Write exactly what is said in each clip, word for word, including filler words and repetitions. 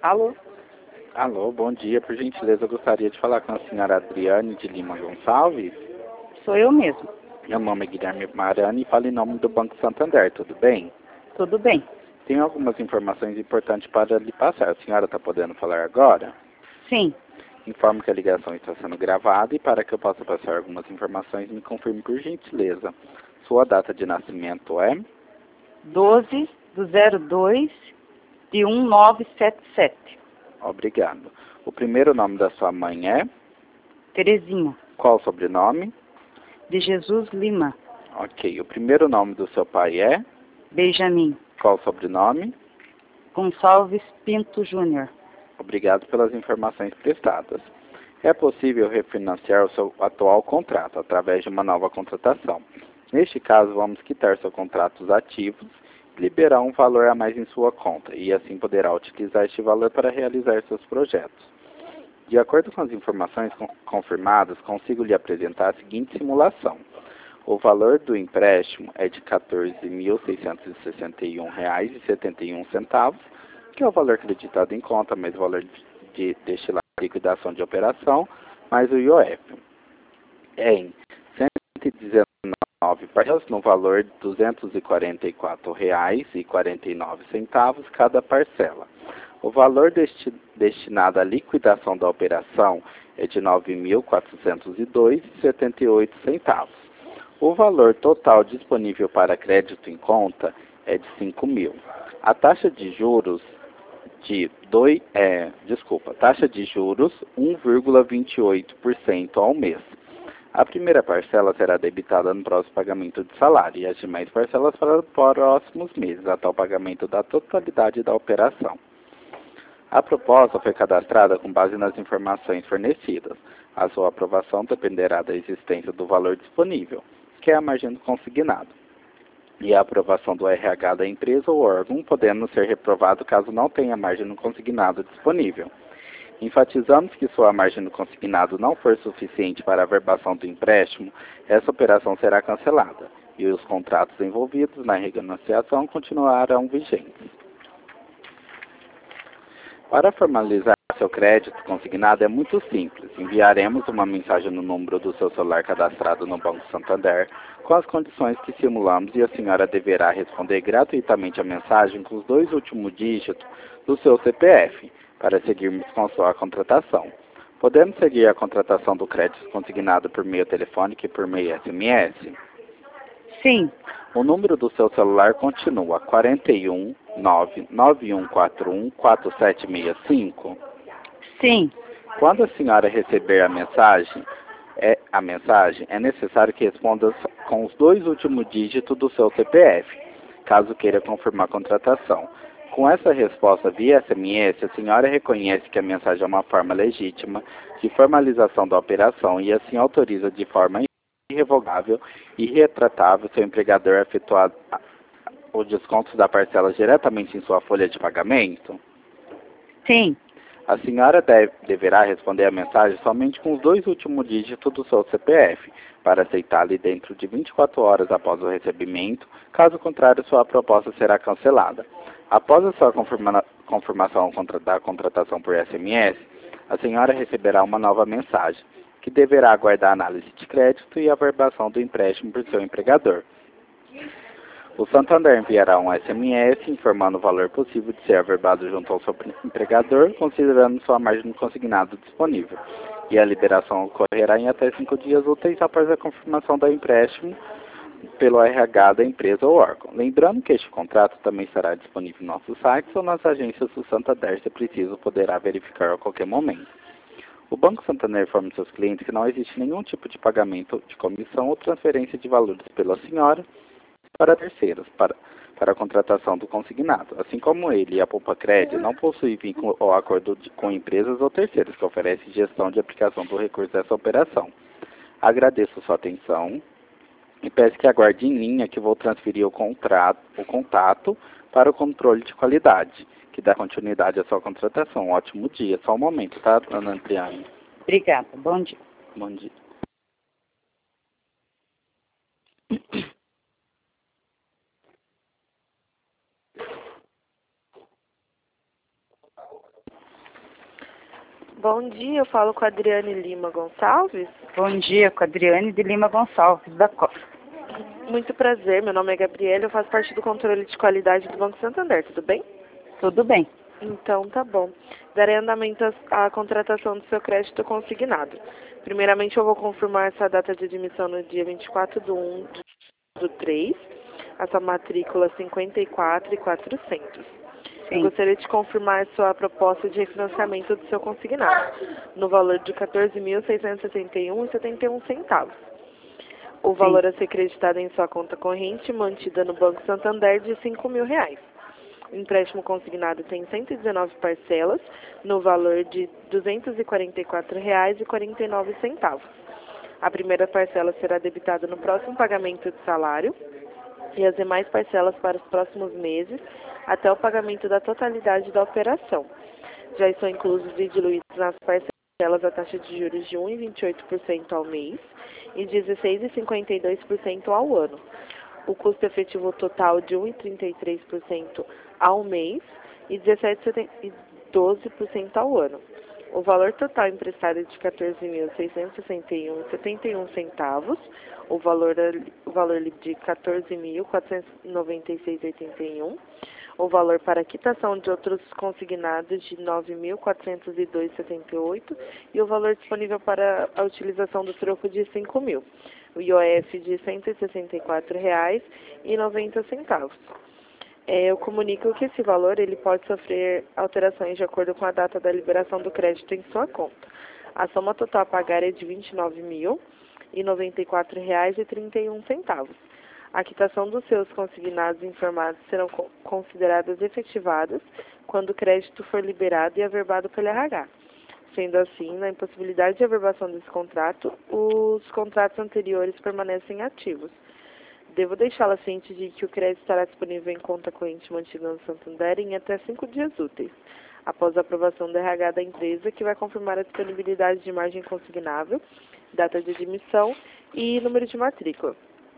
Alô? Alô, bom dia. Por gentileza, eu gostaria de falar com a senhora Adriane de Lima Gonçalves. Sou eu mesmo. Meu nome é Guilherme Marani e falo em nome do Banco Santander, tudo bem? Tudo bem? Tenho algumas informações importantes para lhe passar. A senhora está podendo falar agora? Sim. Informo que a ligação está sendo gravada e para que eu possa passar algumas informações, me confirme por gentileza. Sua data de nascimento é? doze do zero dois de um nove sete sete. Obrigado. O primeiro nome da sua mãe é? Terezinha. Qual o sobrenome? De Jesus Lima. Ok. O primeiro nome do seu pai é? Benjamin. Qual o sobrenome? Gonçalves Pinto Júnior. Obrigado pelas informações prestadas. É possível refinanciar o seu atual contrato através de uma nova contratação. Neste caso, vamos quitar seus contratos ativos e liberar um valor a mais em sua conta, e assim poderá utilizar este valor para realizar seus projetos. De acordo com as informações confirmadas, consigo lhe apresentar a seguinte simulação. O valor do empréstimo é de quatorze mil seiscentos e sessenta e um reais e setenta e um centavos, que é o valor acreditado em conta, mais o valor de destilado de liquidação de operação, mais o I O F. Em cento e dezenove parcelas no valor de duzentos e quarenta e quatro reais e quarenta e nove centavos cada parcela. O valor desti destinado à liquidação da operação é de nove mil quatrocentos e dois reais e setenta e oito centavos. O valor total disponível para crédito em conta é de cinco mil. A taxa de juros de dois, é, desculpa, taxa de juros um vírgula vinte e oito por cento ao mês. A primeira parcela será debitada no próximo pagamento de salário e as demais parcelas para os próximos meses, até o pagamento da totalidade da operação. A proposta foi cadastrada com base nas informações fornecidas. A sua aprovação dependerá da existência do valor disponível, que é a margem do consignado, e a aprovação do R H da empresa ou órgão, podendo ser reprovado caso não tenha margem no consignado disponível. Enfatizamos que sua margem no consignado não for suficiente para a verbação do empréstimo, essa operação será cancelada, e os contratos envolvidos na renegociação continuarão vigentes. Para formalizar seu crédito consignado é muito simples. Enviaremos uma mensagem no número do seu celular cadastrado no Banco Santander com as condições que simulamos e a senhora deverá responder gratuitamente a mensagem com os dois últimos dígitos do seu C P F para seguirmos com sua contratação. Podemos seguir a contratação do crédito consignado por meio telefônico e por meio S M S? Sim. O número do seu celular continua quarenta e um, nove nove um quatro um, quatro sete seis cinco? Sim. Quando a senhora receber a mensagem, é, a mensagem, é necessário que responda com os dois últimos dígitos do seu C P F, caso queira confirmar a contratação. Com essa resposta via S M S, a senhora reconhece que a mensagem é uma forma legítima de formalização da operação e assim autoriza de forma irrevogável e retratável seu empregador a efetuar o desconto da parcela diretamente em sua folha de pagamento? Sim. A senhora deve, deverá responder a mensagem somente com os dois últimos dígitos do seu C P F, para aceitá-la dentro de vinte e quatro horas após o recebimento, caso contrário, sua proposta será cancelada. Após a sua confirma, confirmação da contratação por S M S, a senhora receberá uma nova mensagem, que deverá aguardar a análise de crédito e a verbação do empréstimo por seu empregador. O Santander enviará um S M S informando o valor possível de ser averbado junto ao seu empregador, considerando sua margem consignado disponível, e a liberação ocorrerá em até cinco dias úteis após a confirmação do empréstimo pelo R H da empresa ou órgão. Lembrando que este contrato também estará disponível em nossos sites ou nas agências do Santander, se preciso, poderá verificar a qualquer momento. O Banco Santander informa seus clientes que não existe nenhum tipo de pagamento de comissão ou transferência de valores pela senhora para terceiros, para, para a contratação do consignado. Assim como ele e a Poupa Cred não possuem vínculo ou acordo de, com empresas ou terceiros que oferecem gestão de aplicação do recurso dessa operação. Agradeço sua atenção e peço que aguarde em linha que vou transferir o, contrato, o contato para o controle de qualidade, que dá continuidade à sua contratação. Um ótimo dia. Só um momento, tá, Ana Adriane? Obrigada. Bom dia. Bom dia. Bom dia, eu falo com a Adriane Lima Gonçalves. Bom dia, com a Adriane de Lima Gonçalves, da Costa. Muito prazer, meu nome é Gabriela, eu faço parte do controle de qualidade do Banco Santander, tudo bem? Tudo bem. Então, tá bom. Darei andamento à, à contratação do seu crédito consignado. Primeiramente, eu vou confirmar essa data de admissão no dia vinte e quatro de um do três, a sua matrícula cinquenta e quatro e quatrocentos. Sim. Eu gostaria de confirmar sua proposta de refinanciamento do seu consignado, no valor de quatorze mil seiscentos e setenta e um reais e setenta e um centavos. O valor Sim. a ser creditado em sua conta corrente, mantida no Banco Santander, de cinco mil reais. O empréstimo consignado tem cento e dezenove parcelas, no valor de duzentos e quarenta e quatro reais e quarenta e nove centavos. A primeira parcela será debitada no próximo pagamento de salário e as demais parcelas para os próximos meses, até o pagamento da totalidade da operação. Já estão inclusos e diluídos nas parcelas a taxa de juros de um vírgula vinte e oito por cento ao mês e dezesseis vírgula cinquenta e dois por cento ao ano. O custo efetivo total de um vírgula trinta e três por cento ao mês e dezessete vírgula doze por cento ao ano. O valor total emprestado é de quatorze mil seiscentos e sessenta e um reais e setenta e um centavos, o valor, o valor de quatorze mil quatrocentos e noventa e seis reais e oitenta e um centavos, o valor para quitação de outros consignados de nove mil quatrocentos e dois reais e setenta e oito centavos e o valor disponível para a utilização do troco de cinco mil, o I O F de cento e sessenta e quatro reais e noventa centavos. É, eu comunico que esse valor ele pode sofrer alterações de acordo com a data da liberação do crédito em sua conta. A soma total a pagar é de vinte e nove mil e noventa e quatro reais e trinta e um centavos. A quitação dos seus consignados informados serão consideradas efetivadas quando o crédito for liberado e averbado pelo R H. Sendo assim, na impossibilidade de averbação desse contrato, os contratos anteriores permanecem ativos. Devo deixá-la ciente de que o crédito estará disponível em conta corrente mantida no Santander em até cinco dias úteis, após a aprovação do R H da empresa, que vai confirmar a disponibilidade de margem consignável, data de admissão e número de matrícula.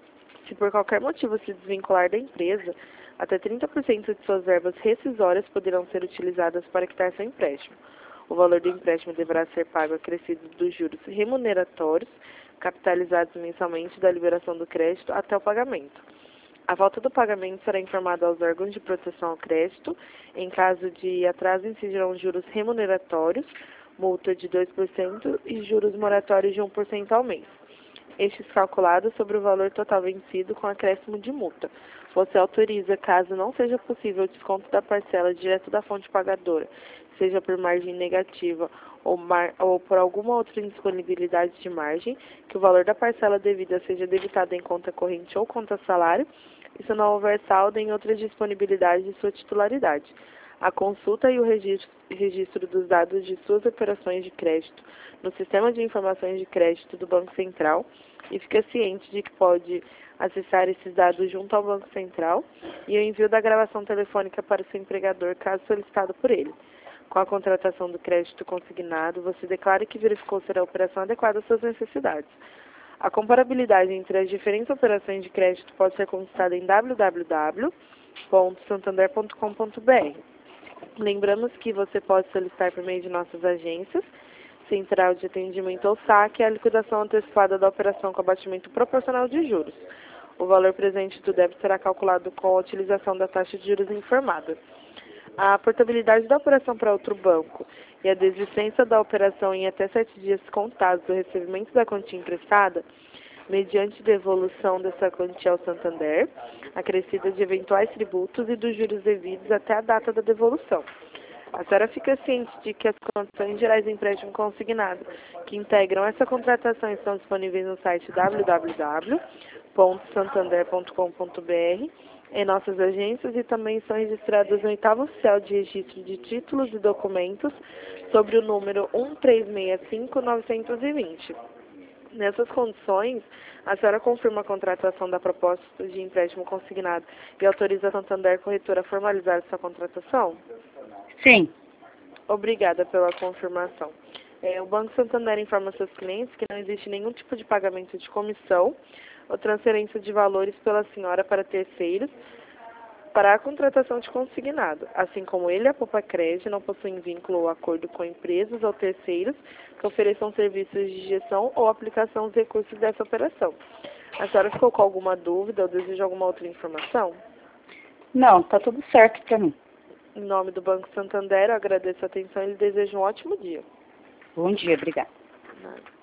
Se por qualquer motivo se desvincular da empresa, até trinta por cento de suas verbas rescisórias poderão ser utilizadas para quitar seu empréstimo. O valor do empréstimo deverá ser pago acrescido dos juros remuneratórios, capitalizados mensalmente da liberação do crédito até o pagamento. A falta do pagamento será informada aos órgãos de proteção ao crédito. Em caso de atraso, incidirão juros remuneratórios, multa de dois por cento e juros moratórios de um por cento ao mês. Estes calculados sobre o valor total vencido com acréscimo de multa. Você autoriza, caso não seja possível o desconto da parcela direto da fonte pagadora, seja por margem negativa ou, mar, ou por alguma outra indisponibilidade de margem, que o valor da parcela devida seja debitado em conta corrente ou conta salário, e se não houver saldo em outra disponibilidade de sua titularidade. A consulta e o registro, registro dos dados de suas operações de crédito no Sistema de Informações de Crédito do Banco Central, e fica ciente de que pode acessar esses dados junto ao Banco Central e o envio da gravação telefônica para o seu empregador, caso solicitado por ele. Com a contratação do crédito consignado, você declara que verificou ser a operação adequada às suas necessidades. A comparabilidade entre as diferentes operações de crédito pode ser consultada em w w w ponto santander ponto com ponto b r. Lembramos que você pode solicitar por meio de nossas agências, Central de Atendimento ou saque, a liquidação antecipada da operação com abatimento proporcional de juros. O valor presente do débito será calculado com a utilização da taxa de juros informada. A portabilidade da operação para outro banco e a desistência da operação em até sete dias contados do recebimento da quantia emprestada, mediante devolução dessa quantia ao Santander, acrescida de eventuais tributos e dos juros devidos até a data da devolução. A senhora fica ciente de que as condições gerais de empréstimo consignado que integram essa contratação estão disponíveis no site w w w ponto santander ponto com ponto b r, em nossas agências, e também são registradas no oitavo oficial de registro de títulos e documentos sobre o número um três seis cinco nove dois zero. Nessas condições, a senhora confirma a contratação da proposta de empréstimo consignado e autoriza a Santander Corretora a formalizar essa contratação? Sim. Obrigada pela confirmação. É, o Banco Santander informa seus clientes que não existe nenhum tipo de pagamento de comissão ou transferência de valores pela senhora para terceiros para a contratação de consignado, assim como ele e a Popacred não possuem vínculo ou acordo com empresas ou terceiros que ofereçam serviços de gestão ou aplicação dos recursos dessa operação. A senhora ficou com alguma dúvida ou deseja alguma outra informação? Não, tá tudo certo para mim. Em nome do Banco Santander, eu agradeço a atenção e lhe desejo um ótimo dia. Bom dia, obrigada. Nada.